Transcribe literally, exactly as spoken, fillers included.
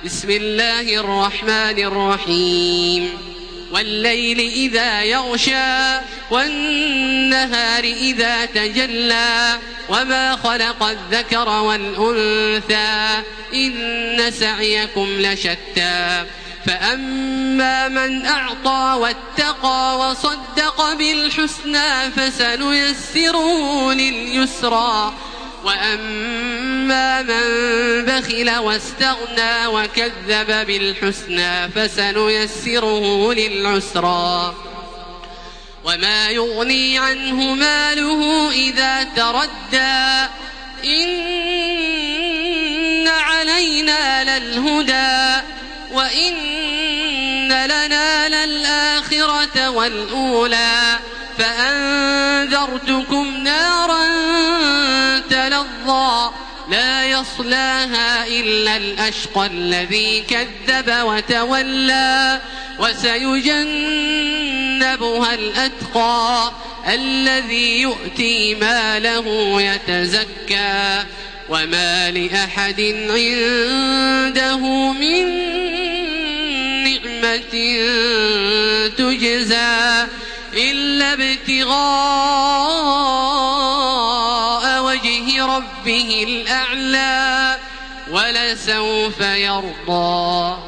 بسم الله الرحمن الرحيم والليل إذا يغشى والنهار إذا تجلى وما خلق الذكر والأنثى إن سعيكم لشتى فأما من أعطى واتقى وصدق بالحسنى فسنيسره لليسرى وأما من بخل واستغنى وكذب بالحسنى فسنيسره للعسرى وما يغني عنه ماله إذا تردى إن علينا للهدى وإن لنا للآخرة والأولى فأنذرتكم نارا تلظى لا يصلاها إلا الأشقى الذي كذب وتولى وسيجنبها الأتقى الذي يؤتي ماله يتزكى وما لأحد عنده من نعمة تجزى إلا ابتغاء وجه ربه الأعلى ولسوف يرضى.